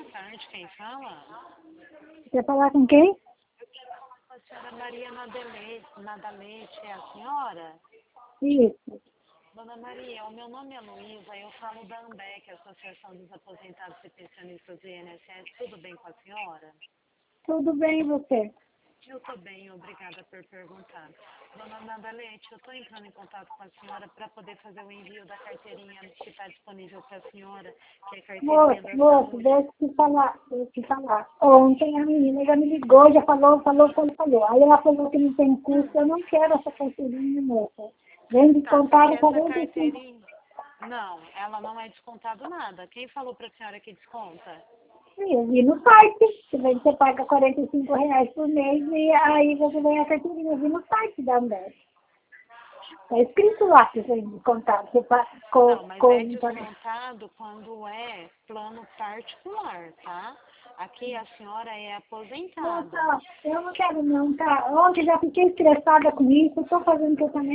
tarde, quem fala? Quer falar com quem? Eu quero falar com a senhora Maria Madalete, é a senhora? Isso. Dona Maria, o meu nome é Luísa, eu falo da AMBEC, Associação dos Aposentados e Pensionistas do INSS. Tudo bem com a senhora? Tudo bem, e você? Eu estou bem, obrigada por perguntar. Dona Madalete, eu estou entrando em contato com a senhora para poder fazer o envio da carteirinha que está disponível para a senhora, que é a carteirinha da Moço, saúde. deixa eu te falar. Ontem a menina já me ligou, já falou. Aí ela falou que não tem custo, eu não quero essa carteirinha, moça. Vem Tá, você descontar quer essa 45. carteirinha? Não, ela não é descontado nada. Quem falou para a senhora que desconta? Eu vi no site, que você paga R$ 45 por mês e aí você ganha a carteirinha. Eu vi no site da Ambev. Está escrito lá que vem descontar. Você Não, mas é descontado quando é plano particular, tá? Aqui a senhora é aposentada. Moça, eu não quero não, tá? Ontem já fiquei estressada com isso, estou fazendo tratamento.